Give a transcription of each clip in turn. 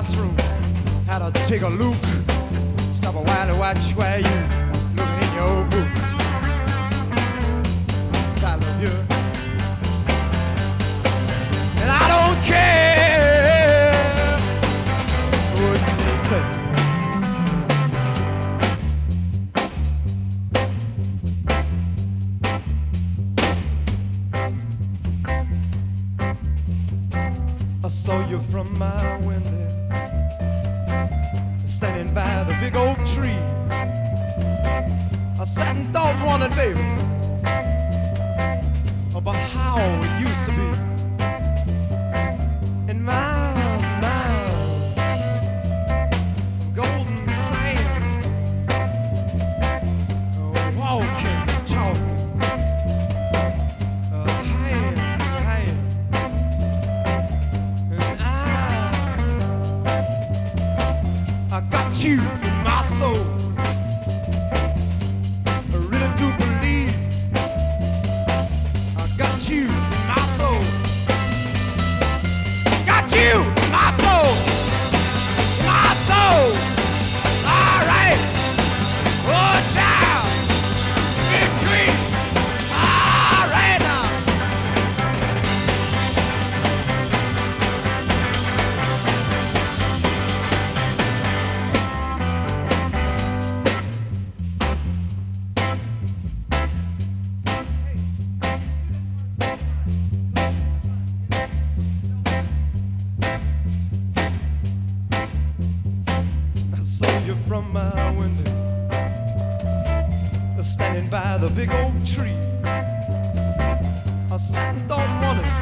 classroom. Had to take a look, stop a while to watch where you looking in your book. 'Cause I love you, and I don't care what they say. I saw you from my window, standing by the big oak tree. I sat and thought, wondered, baby, about how it used to be. And miles and miles of golden sand, walking, talking, hand in hand. I got you in my soul. I really do believe I got you in my soul. Got you in my soul. My soul. All right. Oh, child. Victory. All right now. I saw you from my window, standing by the big oak tree. I sat and thought, wondered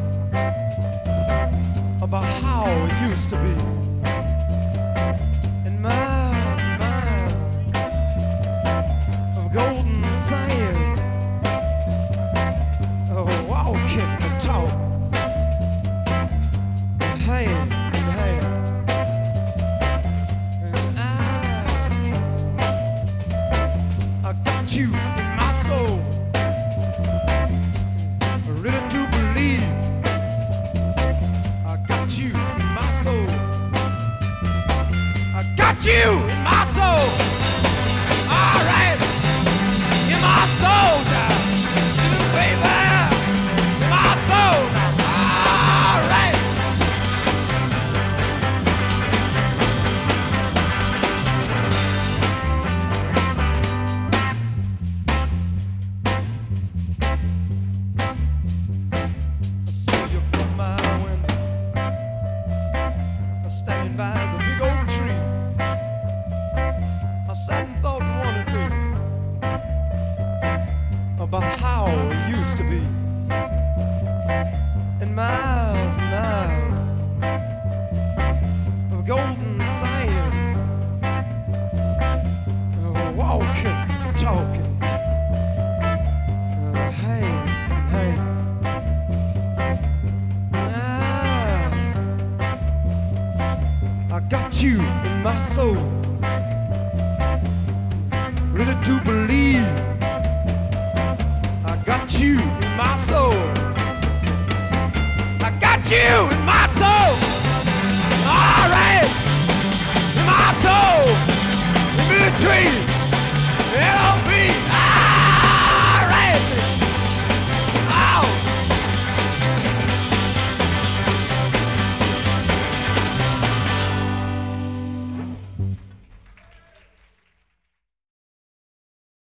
about how it used to be. And miles and miles of golden sand, walking and talking, hand in hand. I got you in my soul. I really do believe I got you in my soul. I got you in my soul. All right, in my soul, child. You baby, in my soul now. All right. I saw you from my window, standing by the big oak tree. I sat and thought and wondered, baby, about how it used to be. And miles of golden sand, walking, talking, hand in hand. I got you in my soul. Really do believe I got you in my soul. I got you in